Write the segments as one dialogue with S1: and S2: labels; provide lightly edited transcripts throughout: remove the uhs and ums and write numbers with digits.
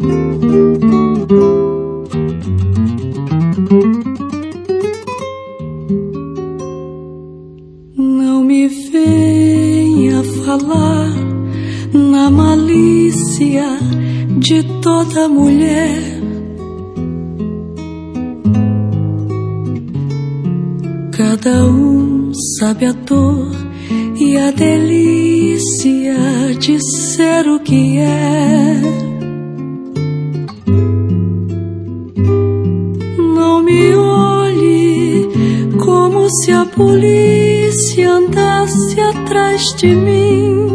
S1: Não me venha falar na malícia de toda mulher. Cada um sabe a dor e a delícia de ser o que é. Não me olhe como se a polícia andasse atrás de mim.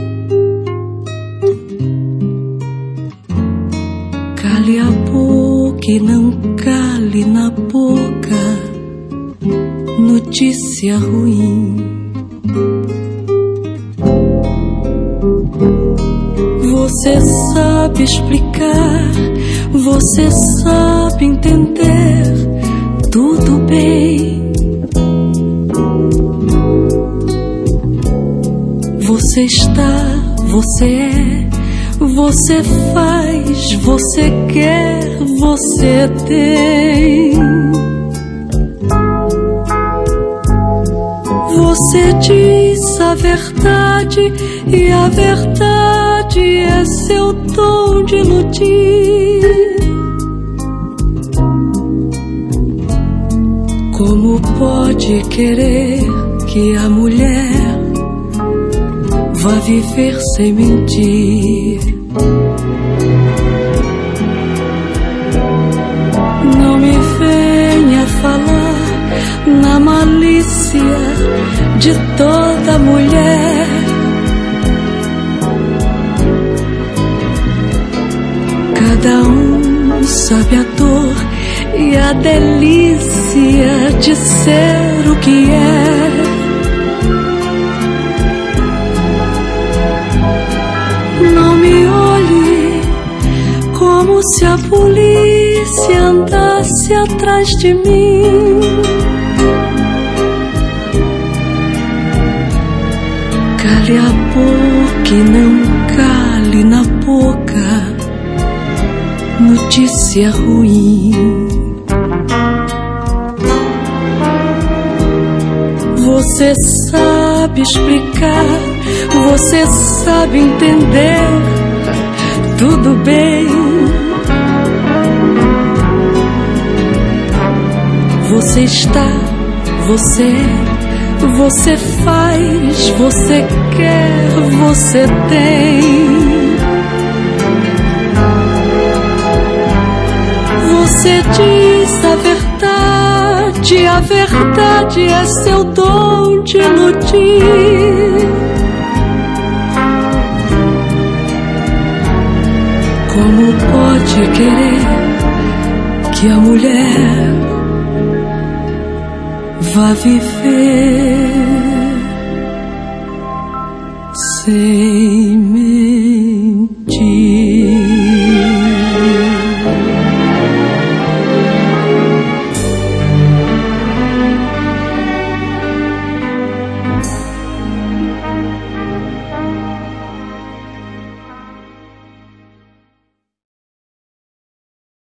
S1: Cale a boca e não cale na boca notícia ruim. Você sabe explicar, você sabe entender, tudo bem. Você está, você é, você faz, você quer, você tem. Você diz a verdade e a verdade é seu dom de iludir. Como pode querer que a mulher vá viver sem mentir? Não me venha falar na malícia de toda mulher. Cada um sabe a dor e a delícia de ser o que é. Não me olhe como se a polícia andasse atrás de mim. Cale a boca e não cale na boca notícia ruim. Você sabe explicar, você sabe entender, tudo bem. Você está, você é, você faz, você quer, você tem. Você diz a verdade é seu dom de iludir. Como pode querer que a mulher vá viver sem